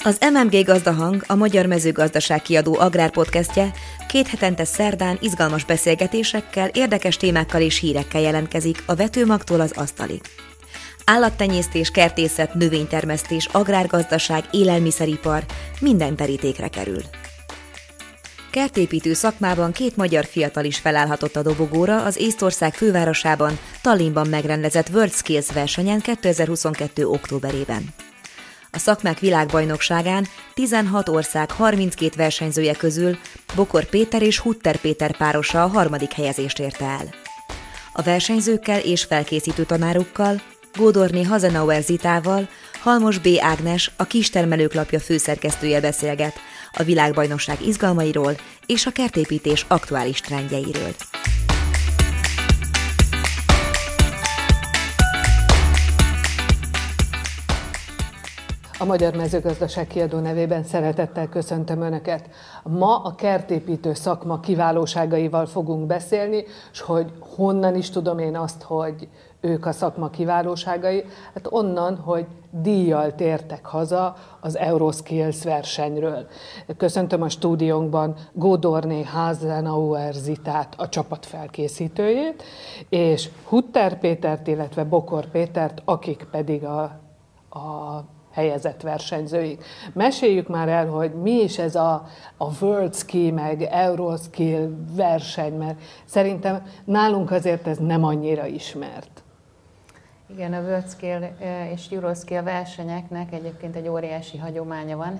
Az MMG Gazdahang, a Magyar Mezőgazdaság Kiadó agrárpodcastje 2 hetente szerdán izgalmas beszélgetésekkel, érdekes témákkal és hírekkel jelentkezik a vetőmagtól az asztalig. Állattenyésztés, kertészet, növénytermesztés, agrárgazdaság, élelmiszeripar minden terítékre kerül. Kertépítő szakmában 2 magyar fiatal is felállhatott a dobogóra az Észtország fővárosában, Tallinnban megrendezett WorldSkills versenyen 2022. októberében. A szakmák világbajnokságán 16 ország 32 versenyzője közül Bokor Péter és Hutter Péter párosa a 3. helyezést érte el. A versenyzőkkel és felkészítő tanárukkal, Gódorné Hazenauer Zitával, Halmos B. Ágnes, a Kistermelők lapja főszerkesztője beszélget a világbajnokság izgalmairól és a kertépítés aktuális trendjeiről. A Magyar Mezőgazdaság Kiadó nevében szeretettel köszöntöm Önöket. Ma a kertépítő szakma kiválóságaival fogunk beszélni, és hogy honnan is tudom én azt, hogy ők a szakma kiválóságai? Hát onnan, hogy díjjal tértek haza az Euroskills versenyről. Köszöntöm a stúdiónkban Gódorné Hazenauer Zitát, a csapat felkészítőjét, és Hutter Pétert, illetve Bokor Pétert, akik pedig a helyezett versenyzőik. Meséljük már el, hogy mi is ez a WorldSkill meg Euroskill verseny, mert szerintem nálunk azért ez nem annyira ismert. Igen, a WorldSkill és Euroskill versenyeknek egyébként egy óriási hagyománya van.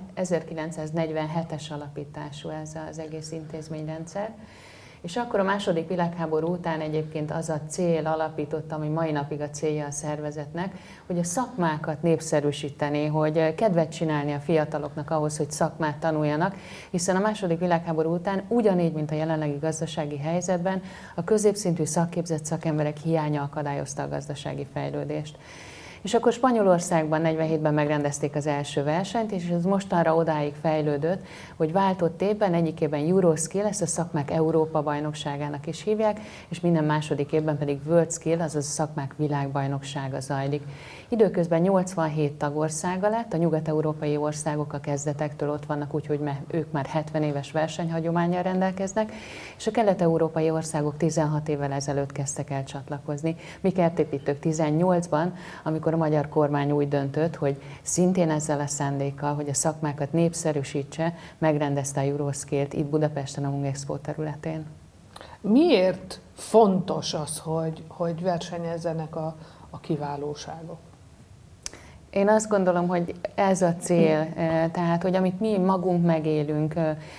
1947-es alapítású ez az egész intézményrendszer. És akkor a II. Világháború után egyébként az a cél alapított, ami mai napig a célja a szervezetnek, hogy a szakmákat népszerűsíteni, hogy kedvet csinálni a fiataloknak ahhoz, hogy szakmát tanuljanak, hiszen a II. Világháború után ugyanígy, mint a jelenlegi gazdasági helyzetben, a középszintű szakképzett szakemberek hiánya akadályozta a gazdasági fejlődést. És akkor Spanyolországban 47-ben megrendezték az első versenyt, és ez mostanra odáig fejlődött, hogy váltott évben, egyik évben Euroskill, ezt a szakmák Európa-bajnokságának is hívják, és minden második évben pedig WorldSkill, azaz a szakmák világbajnoksága zajlik. Időközben 87 tagországa lett, a nyugat-európai országok a kezdetektől ott vannak, úgyhogy ők már 70 éves versenyhagyománnyal rendelkeznek, és a kelet-európai országok 16 évvel ezelőtt kezdtek el csatlakozni. Mi kertépítők 18-ban, amikor a magyar kormány úgy döntött, hogy szintén ezzel a szándékkal, hogy a szakmákat népszerűsítse, megrendezte a Euroskillt itt Budapesten a Mungexpo területén. Miért fontos az, hogy versenyezzenek a kiválóságok? Én azt gondolom, hogy ez a cél, tehát hogy amit mi magunk megélünk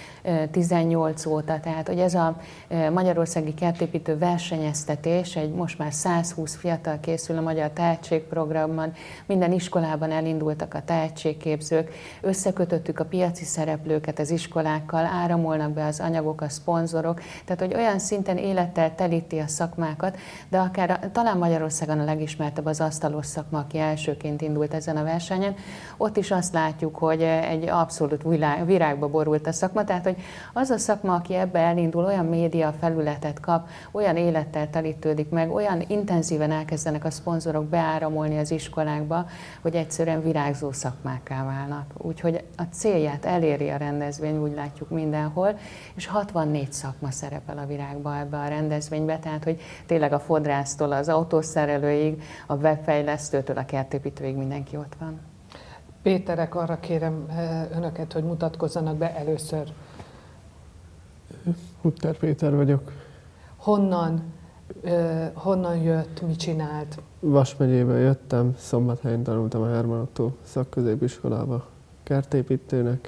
18 óta, tehát hogy ez a magyarországi kertépítő versenyeztetés, egy most már 120 fiatal készül a Magyar Tehetségprogramban, minden iskolában elindultak a tehetségképzők, összekötöttük a piaci szereplőket az iskolákkal, áramolnak be az anyagok, a szponzorok, tehát hogy olyan szinten élettel telíti a szakmákat, de akár talán Magyarországon a legismertebb az asztalos szakma, aki elsőként indult ezen a versenyen, ott is azt látjuk, hogy egy abszolút virágba borult a szakma, tehát hogy az a szakma, aki ebbe elindul, olyan média felületet kap, olyan élettel telítődik meg, olyan intenzíven elkezdenek a szponzorok beáramolni az iskolákba, hogy egyszerűen virágzó szakmákká válnak. Úgyhogy a célját eléri a rendezvény, úgy látjuk mindenhol, és 64 szakma szerepel a virágba ebbe a rendezvénybe, tehát hogy tényleg a fodrásztól az autószerelőig, a webfejlesztőtől a kertépítőig mindenki ott van. Péterek, arra kérem Önöket, hogy mutatkozzanak be először. Hutter Péter vagyok. Honnan jött, mit csinált? Vas megyéből jöttem, Szombathelyen tanultam a Herman Ottó szakközépiskolába kertépítőnek.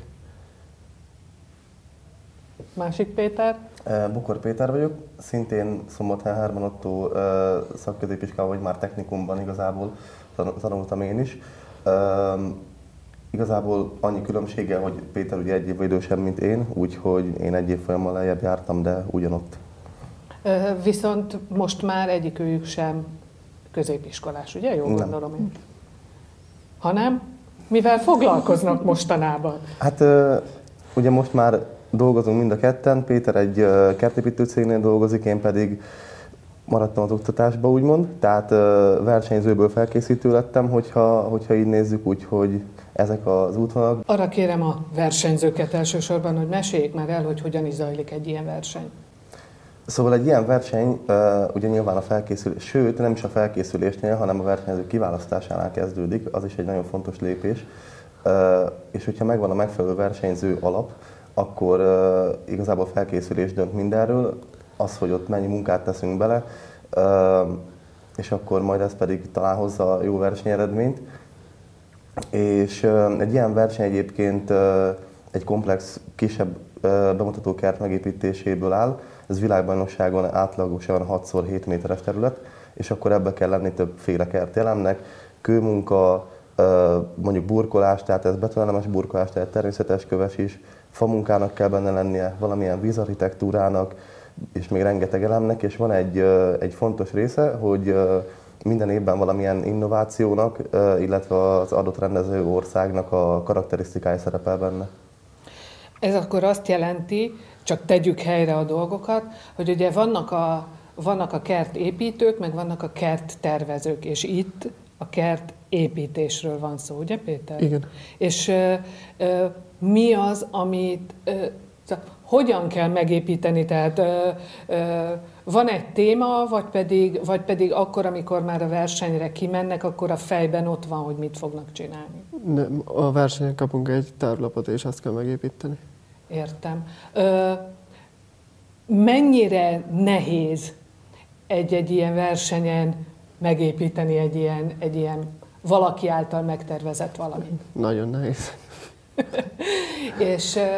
Másik Péter? Bokor Péter vagyok, szintén Szombathelyen Herman Ottó szakközépiskolában, vagy már technikumban igazából tanultam én is. Igazából annyi különbséggel, hogy Péter ugye egy évvel idősebb, mint én, úgyhogy én egy évfolyammal lejjebb jártam, de ugyanott. Viszont most már egyikőjük sem középiskolás, ugye? Jól gondolom én. Hanem mivel foglalkoznak mostanában? Hát ugye most már dolgozunk mind a ketten, Péter egy kertépítő cégnél dolgozik, én pedig maradtam az oktatásba, úgymond, tehát versenyzőből felkészítő lettem, hogyha így nézzük, úgyhogy ezek az útvonalak. Arra kérem a versenyzőket elsősorban, hogy meséljék már el, hogy hogyan is zajlik egy ilyen verseny. Szóval egy ilyen verseny ugye nyilván a felkészülés, sőt nem is a felkészülésnél, hanem a versenyző kiválasztásánál kezdődik, az is egy nagyon fontos lépés. És hogyha megvan a megfelelő versenyző alap, akkor igazából a felkészülés dönt mindenről, az, hogy ott mennyi munkát teszünk bele, és akkor majd ez pedig talán hozza a jó versenyeredményt. És egy ilyen verseny egyébként egy komplex, kisebb bemutatókert megépítéséből áll. Ez világbajnokságon átlagosan 6x7 méteres terület, és akkor ebbe kell lenni többféle kertjelemnek, kőmunka, mondjuk burkolás, tehát ez betonelemes burkolás, tehát természetes köves is, famunkának kell benne lennie, valamilyen vízarchitektúrának, és még rengeteg elemnek, és van egy fontos része, hogy minden évben valamilyen innovációnak, illetve az adott rendező országnak a karakterisztikája szerepel benne. Ez akkor azt jelenti, csak tegyük helyre a dolgokat, hogy ugye vannak a kertépítők, meg vannak a kerttervezők, és itt a kertépítésről van szó, ugye Péter? Igen. És mi az, amit hogyan kell megépíteni? Tehát van egy téma, vagy pedig akkor, amikor már a versenyre kimennek, akkor a fejben ott van, hogy mit fognak csinálni? Nem, a versenyen kapunk egy tervlapot, és azt kell megépíteni. Értem. Mennyire nehéz egy ilyen versenyen megépíteni egy ilyen valaki által megtervezett valamit? Nagyon nehéz. És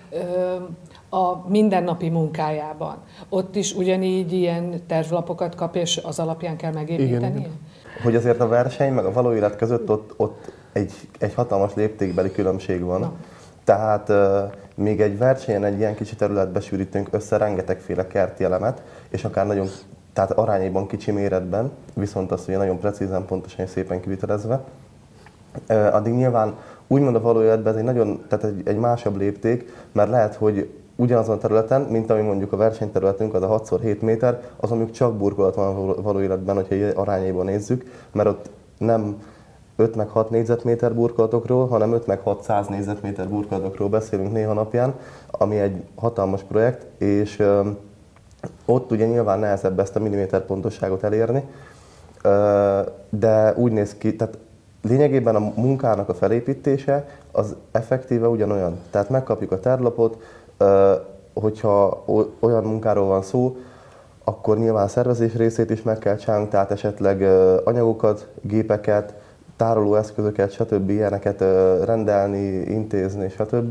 a mindennapi munkájában ott is ugyanígy ilyen tervlapokat kap, és az alapján kell megépíteni? Igen. Hogy azért a verseny meg a való élet között ott egy hatalmas léptékbeli különbség van. No. Tehát még egy versenyen egy ilyen kicsi területbe sűrítünk össze rengetegféle kerti elemet, és akár nagyon, tehát arányaiban kicsi méretben, viszont azt ugye nagyon precízen, pontosan és szépen kivitelezve. Addig nyilván úgymond a való életben ez tehát egy másabb lépték, mert lehet, hogy ugyanazon a területen, mint ami mondjuk a versenyterületünk, az a 6x7 méter, az mondjuk csak burkolat van a való életben, hogyha arányaiban nézzük, mert ott nem 5 meg 6 négyzetméter burkolatokról, hanem 5 meg 600 négyzetméter burkolatokról beszélünk néha napján, ami egy hatalmas projekt, és ott ugye nyilván nehezebb ezt a milliméter pontosságot elérni, de úgy néz ki, tehát lényegében a munkának a felépítése az effektíve ugyanolyan. Tehát megkapjuk a tervlapot, hogyha olyan munkáról van szó, akkor nyilván szervezés részét is meg kell csinálnunk, tehát esetleg anyagokat, gépeket, tárolóeszközöket, stb. Ilyeneket rendelni, intézni, stb.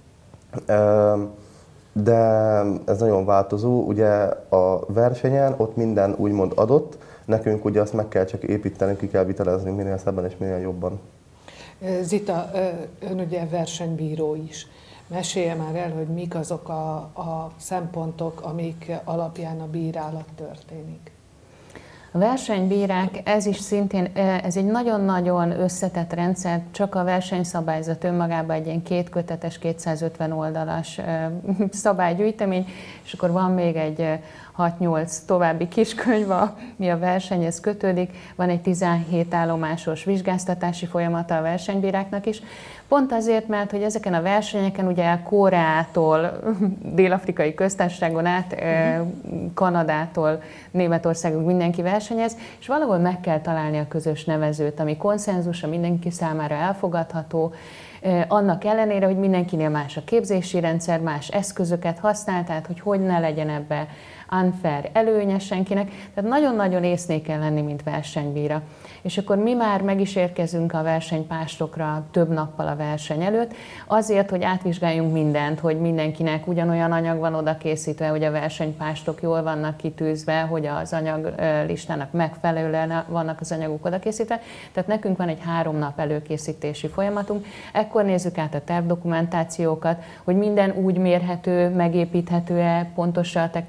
De ez nagyon változó, ugye a versenyen ott minden úgymond adott, nekünk ugye azt meg kell csak építeni, ki kell vitelezni minél szebben és minél jobban. Zita, ön ugye versenybíró is. Mesélje már el, hogy mik azok a szempontok, amik alapján a bírálat történik. A versenybírák, ez is szintén, ez egy nagyon-nagyon összetett rendszer, csak a versenyszabályzat önmagában egy ilyen 2 kötetes, 250 oldalas szabálygyűjtemény, és akkor van még egy 6-8 további kiskönyv, ami a versenyhez kötődik, van egy 17 állomásos vizsgáztatási folyamata a versenybíráknak is. Pont azért, mert hogy ezeken a versenyeken ugye Koreától, Dél-Afrikai Köztársaságon át, Kanadától, Németországig mindenki versenyez, és valahol meg kell találni a közös nevezőt, ami konszenzus, a mindenki számára elfogadható, annak ellenére, hogy mindenkinél más a képzési rendszer, más eszközöket használ, tehát hogy ne legyen ebbe unfair előnye senkinek. Tehát nagyon-nagyon észnél kell lenni, mint versenybíra. És akkor mi már meg is érkezünk a versenypástokra több nappal a verseny előtt, azért, hogy átvizsgáljunk mindent, hogy mindenkinek ugyanolyan anyag van oda készítve, hogy a versenypástok jól vannak kitűzve, hogy az anyaglistának megfelelően vannak az anyagok oda készítve. Tehát nekünk van egy 3 nap előkészítési folyamatunk. Ekkor nézzük át a tervdokumentációkat, hogy minden úgy mérhető, megépíthető-e, pontos a technológiai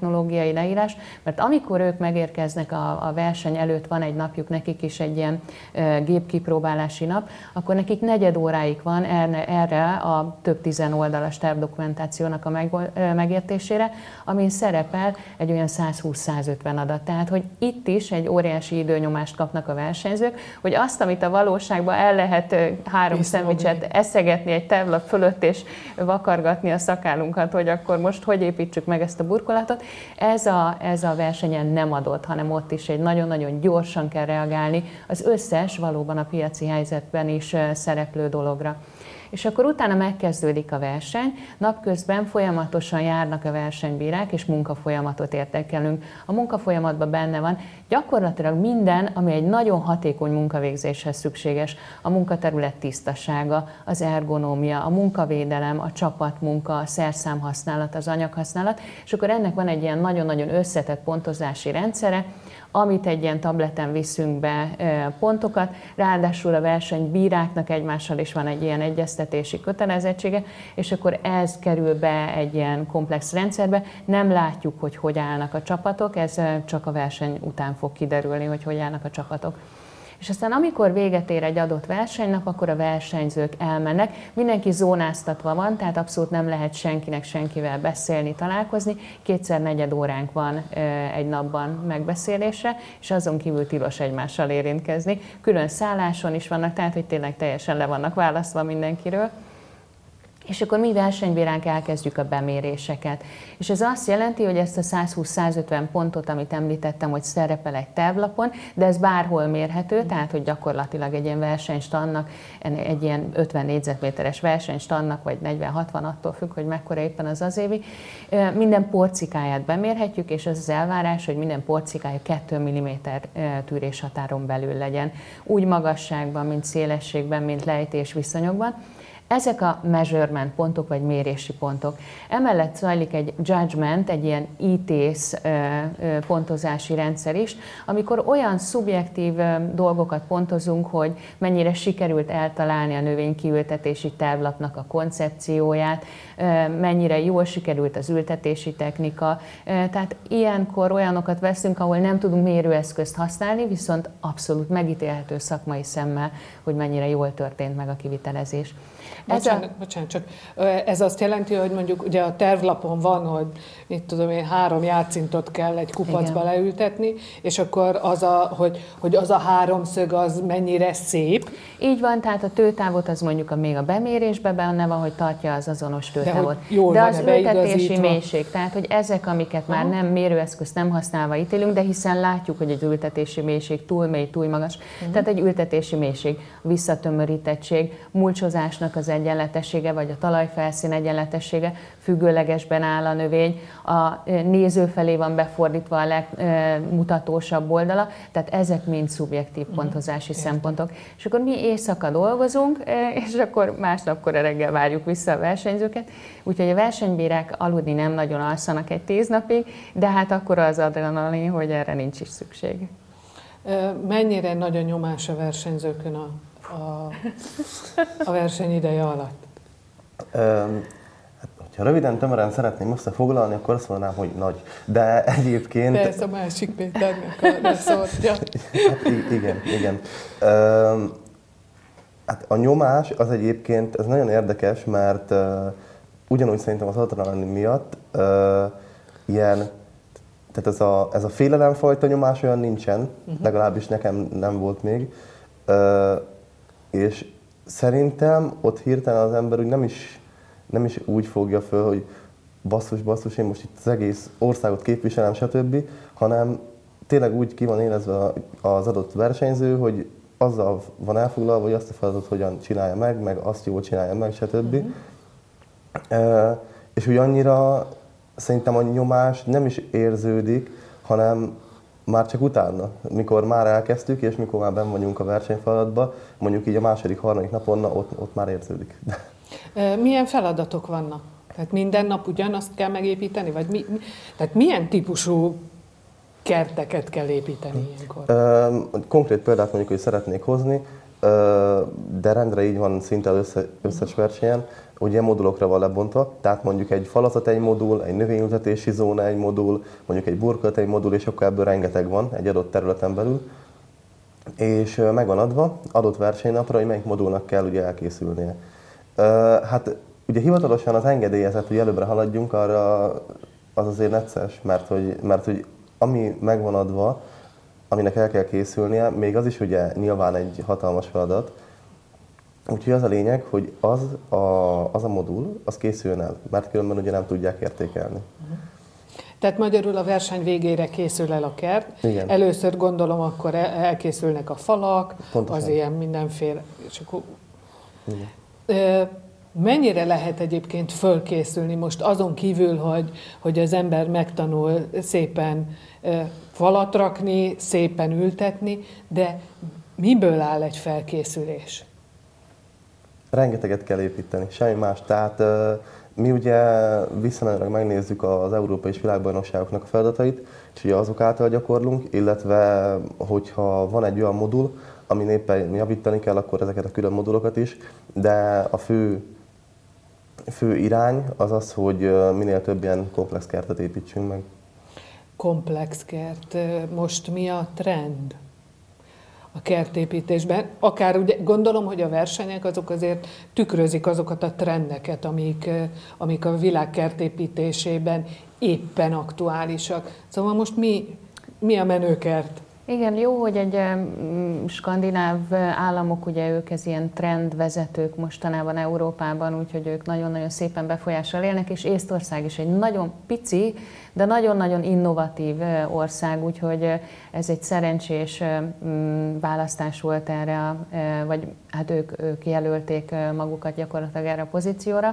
technikai leírás, mert amikor ők megérkeznek a verseny előtt, van egy napjuk, nekik is egy ilyen gépkipróbálási nap, akkor nekik negyed óráig van erre a több 10 oldalas tervdokumentációnak a megértésére, amin szerepel egy olyan 120-150 adat. Tehát, hogy itt is egy óriási időnyomást kapnak a versenyzők, hogy azt, amit a valóságban el lehet 3 szendvicset eszegetni egy tervlap fölött, és vakargatni a szakállunkat, hogy akkor most hogy építsük meg ezt a burkolatot, ez a versenyen nem adott, hanem ott is egy nagyon-nagyon gyorsan kell reagálni az összes valóban a piaci helyzetben is szereplő dologra. És akkor utána megkezdődik a verseny, napközben folyamatosan járnak a versenybírák, és munkafolyamatot értékelünk. A munkafolyamatban benne van gyakorlatilag minden, ami egy nagyon hatékony munkavégzéshez szükséges. A munkaterület tisztasága, az ergonómia, a munkavédelem, a csapatmunka, a szerszámhasználat, az anyaghasználat, és akkor ennek van egy ilyen nagyon-nagyon összetett pontozási rendszere, amit egy ilyen tableten viszünk be pontokat, ráadásul a versenybíráknak egymással is van egy ilyen egyeztetési kötelezettsége, és akkor ez kerül be egy ilyen komplex rendszerbe. Nem látjuk, hogy állnak a csapatok, ez csak a verseny után fog kiderülni, hogy állnak a csapatok. És aztán amikor véget ér egy adott versenynap, akkor a versenyzők elmennek. Mindenki zónáztatva van, tehát abszolút nem lehet senkinek senkivel beszélni, találkozni. 2x4 óránk van egy napban megbeszélésre, és azon kívül tilos egymással érintkezni. Külön szálláson is vannak, tehát hogy tényleg teljesen le vannak választva mindenkiről. És akkor mi versenybíránk elkezdjük a beméréseket. És ez azt jelenti, hogy ezt a 120-150 pontot, amit említettem, hogy szerepel egy tervlapon, de ez bárhol mérhető, tehát hogy gyakorlatilag egy ilyen versenystannak, egy ilyen 50 négyzetméteres versenystannak, vagy 40-60, attól függ, hogy mekkora éppen az évi, minden porcikáját bemérhetjük, és az az elvárás, hogy minden porcikája 2 mm tűréshatáron belül legyen. Úgy magasságban, mint szélességben, mint lejtés viszonyokban. Ezek a measurement pontok, vagy mérési pontok. Emellett zajlik egy judgment, egy ilyen ítész pontozási rendszer is, amikor olyan szubjektív dolgokat pontozunk, hogy mennyire sikerült eltalálni a növénykiültetési tervlapnak a koncepcióját, mennyire jól sikerült az ültetési technika. Tehát ilyenkor olyanokat veszünk, ahol nem tudunk mérőeszközt használni, viszont abszolút megítélhető szakmai szemmel, hogy mennyire jól történt meg a kivitelezés. Bocsánat, csak ez azt jelenti, hogy mondjuk ugye a tervlapon van, hogy mit tudom én, 3 játszintot kell egy kupacba leültetni, és akkor hogy az a 3 szög az mennyire szép. Így van, tehát a tőtávot az mondjuk még a bemérésben benne van, hogy tartja az azonos tőtávot. De az ültetési mélység, tehát hogy ezek, amiket már nem mérőeszközt nem használva ítélünk, de hiszen látjuk, hogy egy ültetési mélység túl mély, túl magas. Tehát egy ültetési mélység, visszatömörítettség, mulcsozásnak az egyenletessége, vagy a talajfelszín egyenletessége, függőlegesben áll a növény, a néző felé van befordítva a legmutatósabb oldala, tehát ezek mind szubjektív pontozási szempontok. És akkor mi éjszaka dolgozunk, és akkor másnapkor reggel várjuk vissza a versenyzőket, úgyhogy a versenybírák aludni nem nagyon alszanak egy 10 napig, de hát akkor az adrenalin, hogy erre nincs is szükség. Mennyire nagy a nyomás a versenyzőkön a verseny ideje alatt? Ha röviden, tömören szeretném összefoglalni, akkor azt mondanám, hogy nagy. De egyébként... De ez a másik Péternek a szortja. Igen. Hát a nyomás az egyébként, ez nagyon érdekes, mert ugyanúgy szerintem az adrenalin miatt tehát ez a félelemfajta nyomás olyan nincsen, legalábbis nekem nem volt még. És szerintem ott hirtelen az ember úgy nem is úgy fogja föl, hogy basszus, én most itt az egész országot képviselem, stb., hanem tényleg úgy ki van élezve az adott versenyző, hogy azzal van elfoglalva, hogy azt a feladatot hogyan csinálja meg azt jól csinálja meg, stb. És úgy annyira szerintem a nyomás nem is érződik, hanem már csak utána, mikor már elkezdtük, és mikor már benn vagyunk a versenyfeladatban, mondjuk így a második, harmadik napon, ott már érződik. Milyen feladatok vannak? Tehát minden nap ugyanazt kell megépíteni? Vagy tehát milyen típusú kerteket kell építeni ilyenkor? Konkrét példát mondjuk, hogy szeretnék hozni. de rendre így van szinte az összes versenyen, ugye modulokra van lebontva, tehát mondjuk egy falazat egy modul, egy növényültetési zóna egy modul, mondjuk egy burkolat egy modul, és akkor ebből rengeteg van egy adott területen belül, és meg van adva adott versenynapra, hogy melyik modulnak kell ugye elkészülnie. Hát ugye hivatalosan az engedélyezett, hogy előbbre haladjunk, arra az azért necces, mert hogy ami meg van adva, aminek el kell készülnie, még az is ugye nyilván egy hatalmas feladat. Úgyhogy az a lényeg, hogy az a modul, az készüljön el, mert különben ugye nem tudják értékelni. Tehát magyarul a verseny végére készül el a kert. Igen. Először gondolom, akkor elkészülnek a falak, Pontosan. az ilyen mindenféle. És akkor... Mennyire lehet egyébként fölkészülni most azon kívül, hogy az ember megtanul szépen falat rakni, szépen ültetni, de miből áll egy felkészülés? Rengeteget kell építeni, semmi más. Tehát mi ugye visszamenőleg megnézzük az Európai és Világbajnokságoknak a feladatait, és ugye azok által gyakorlunk, illetve hogyha van egy olyan modul, amin éppen javítani kell, akkor ezeket a külön modulokat is, de a fő irány az az, hogy minél több ilyen komplex kertet építsünk meg. Komplex kert. Most mi a trend a kertépítésben? Akár ugye gondolom, hogy a versenyek azok azért tükrözik azokat a trendeket, amik a világ kertépítésében éppen aktuálisak. Szóval most mi a menőkert? Igen, jó, hogy egy skandináv államok, ugye ők ez ilyen trendvezetők mostanában Európában, úgyhogy ők nagyon-nagyon szépen befolyással élnek, és Észtország is egy nagyon pici, de nagyon-nagyon innovatív ország, úgyhogy ez egy szerencsés választás volt erre, vagy hát ők jelölték magukat gyakorlatilag erre a pozícióra.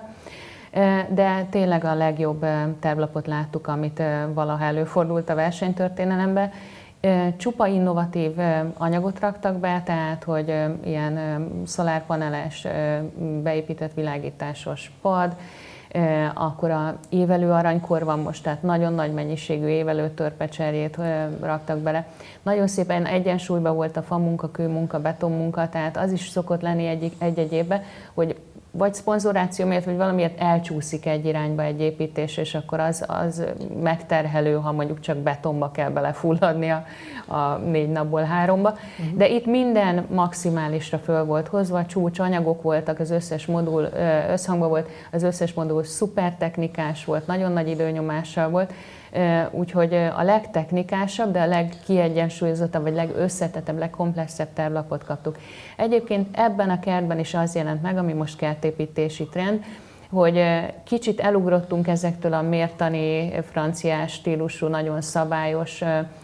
De tényleg a legjobb tervlapot láttuk, amit valaha előfordult a versenytörténelemben. Csupa innovatív anyagot raktak be, tehát hogy ilyen szolárpaneles, beépített világításos pad, akkor a évelő aranykor van most, tehát nagyon nagy mennyiségű évelő törpecserjét raktak bele. Nagyon szépen egyensúlyban volt a famunka, kőmunka, betonmunka, tehát az is szokott lenni egy-egy évben, hogy vagy szponzoráció miatt, vagy valamiért elcsúszik egy irányba egy építés, és akkor az megterhelő, ha mondjuk csak betonba kell belefulladni a 4 napból 3-ba. De itt minden maximálisra föl volt hozva, csúcsanyagok voltak, az összes modul összhangban volt, az összes modul szupertechnikás volt, nagyon nagy időnyomással volt, úgyhogy a legtechnikásabb, de a legkiegyensúlyozottabb, vagy legösszetettebb, legkomplexebb tervlapot kaptuk. Egyébként ebben a kertben is az jelent meg, ami most kertépítési trend, hogy kicsit elugrottunk ezektől a mértani, franciás stílusú, nagyon szabályos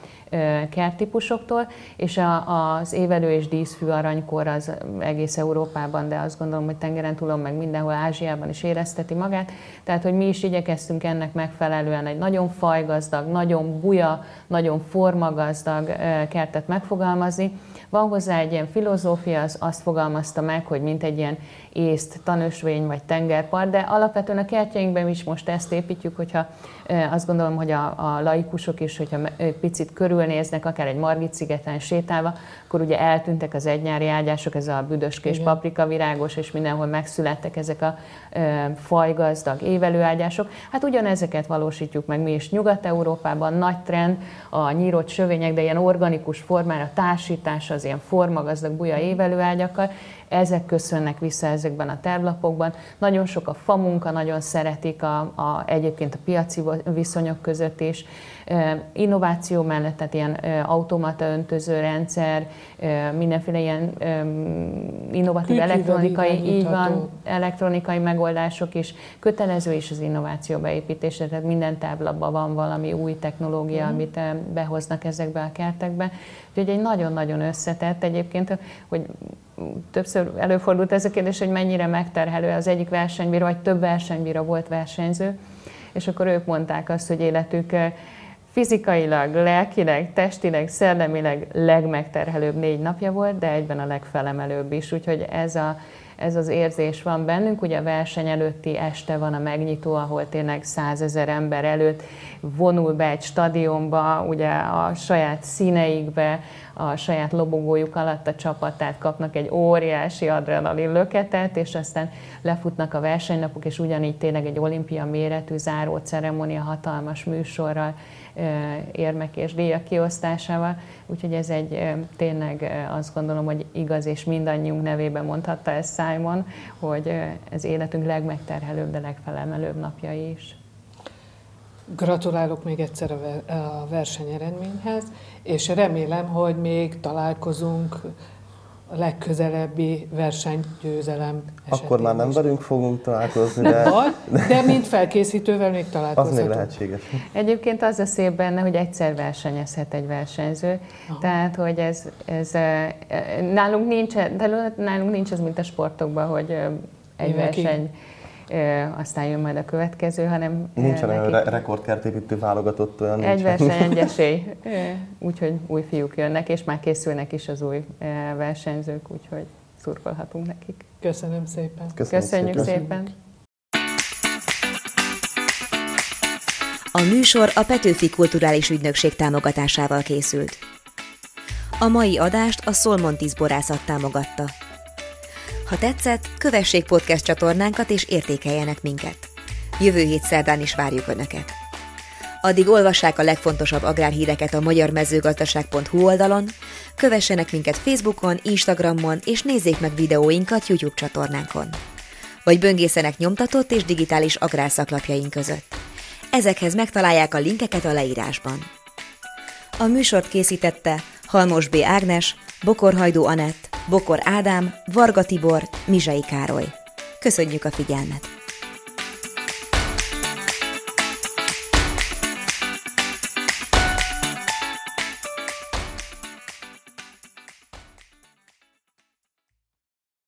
kerttípusoktól, és az évelő és díszfű aranykor az egész Európában, de azt gondolom, hogy tengeren túlon, meg mindenhol Ázsiában is érezteti magát. Tehát, hogy mi is igyekeztünk ennek megfelelően egy nagyon fajgazdag, nagyon buja, nagyon formagazdag kertet megfogalmazni. Van hozzá egy ilyen filozófia, azt fogalmazta meg, hogy mint egy ilyen észt tanösvény vagy tengerpart, de alapvetően a kertjeinkben is most ezt építjük, hogyha azt gondolom, hogy a laikusok is, hogyha picit körülnéznek, akár egy Margit-szigeten sétálva, akkor ugye eltűntek az egynyári ágyások, ez a büdöskés paprikavirágos, és mindenhol megszülettek ezek a fajgazdag évelőágyások. Hát ugyanezeket valósítjuk meg mi is Nyugat-Európában, nagy trend a nyírott sövények, de ilyen organikus formára társítás az ilyen formagazdag buja évelőágyakkal. Ezek köszönnek vissza ezekben a tervlapokban. Nagyon sok a famunka, nagyon szeretik egyébként a piaci viszonyok között is. Innováció mellett, tehát ilyen automata öntöző rendszer, mindenféle ilyen innovatív elektronikai megoldások is. Kötelező is az innováció beépítése, tehát minden táblapban van valami új technológia, amit behoznak ezekbe a kertekbe. Úgyhogy egy nagyon-nagyon összetett egyébként, hogy többször előfordult ez a kérdés, hogy mennyire megterhelő az egyik versenybíró, vagy több versenybíró volt versenyző, és akkor ők mondták azt, hogy életük fizikailag, lelkileg, testileg, szellemileg legmegterhelőbb 4 napja volt, de egyben a legfelemelőbb is. Úgyhogy ez az érzés van bennünk. Ugye a verseny előtti este van a megnyitó, ahol tényleg 100 000 ember előtt vonul be egy stadionba, ugye a saját színeikbe, a saját lobogójuk alatt a csapat, tehát kapnak egy óriási adrenalin löketet, és aztán lefutnak a versenynapok, és ugyanígy tényleg egy olimpia méretű záró ceremónia hatalmas műsorral, érmek és díjak kiosztásával. Úgyhogy ez egy tényleg azt gondolom, hogy igaz, és mindannyiunk nevében mondhatta ezt Simon, hogy ez életünk legmegterhelőbb, de legfelemelőbb napjai is. Gratulálok még egyszer a versenyeredményhez, és remélem, hogy még találkozunk a legközelebbi versenygyőzelem esetén. Akkor már nem velünk fogunk találkozni, de mint felkészítővel még találkozhatunk. Az még lehetséges. Egyébként az a szép benne, hogy egyszer versenyezhet egy versenyző. Aha. Tehát, hogy ez nálunk nincs ez, mint a sportokban, hogy egy verseny, aztán jön majd a következő, hanem... Nincsen olyan rekordkertépítő válogatott olyan. Egy verseny, egy esély. Úgyhogy új fiúk jönnek, és már készülnek is az új versenyzők, úgyhogy szurkolhatunk nekik. Köszönöm szépen. Köszönjük szépen. A műsor a Petőfi Kulturális Ügynökség támogatásával készült. A mai adást a Szolmontis borászat támogatta. Ha tetszett, kövessék podcast csatornánkat és értékeljenek minket. Jövő hét szerdán is várjuk Önöket. Addig olvassák a legfontosabb agrárhíreket a magyarmezőgazdaság.hu oldalon, kövessenek minket Facebookon, Instagramon és nézzék meg videóinkat YouTube csatornánkon. Vagy böngészenek nyomtatott és digitális agrárszaklapjaink között. Ezekhez megtalálják a linkeket a leírásban. A műsort készítette Halmos B. Ágnes, Bokor-Hajdú Anett, Bokor Ádám, Varga Tibor, Mizsai Károly. Köszönjük a figyelmet!